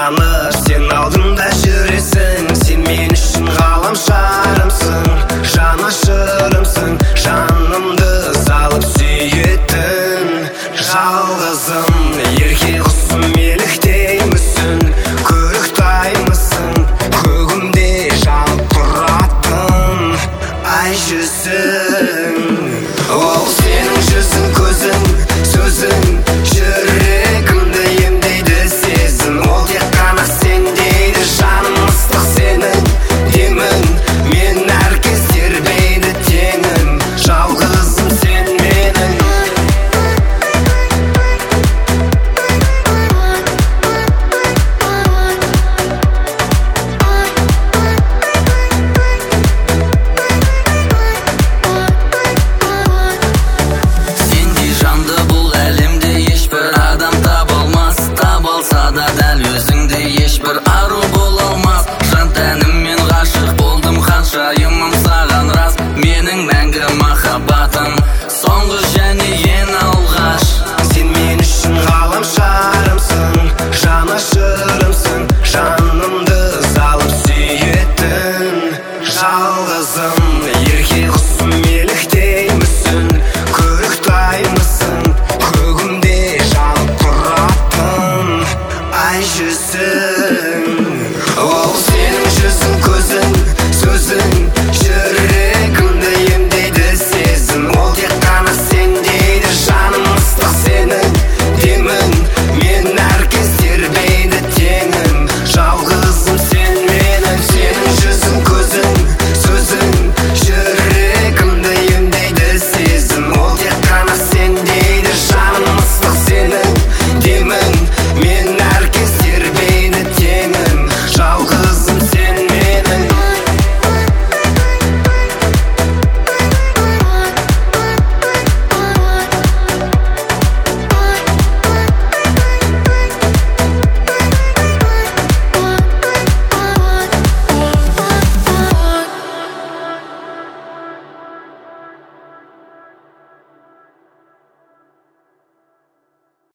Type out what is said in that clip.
Жаныш, сен алдымда жүресің, сен мен үшін ғаламшарымсың, жанашырымсың, жанымды салып сүйетін жалғызым. Ерке құсым еліктеймісің, көріктаймысың, көгімде жанып тұратын ай жүзің. Ол сенің жүзің, көзің, сөзің, жүрегімді емдейді сезім. Ол тек қана сен дейді, жаным ыстық сенің демің, мен әркез тербейді теңім, жалғызым сен менің. Сендей жанды бұл әлемде ешбір адам табылмас, табылса да дәл өзіңдей ешбір ару бола алмас. Жан тәніммен ғашық болдым, ханшайымым саған рас, менің мәңгі махаббатым, соңғы және ең алғаш. Сен мен үшін ғаламшарымсың, жанашырымсың, жанымды салып сүйетін жалғызым. Ерке құсым еліктеймісің, көріктаймысың, көгімде жанып тұратын ай жүзің. Ол сенің жүзің,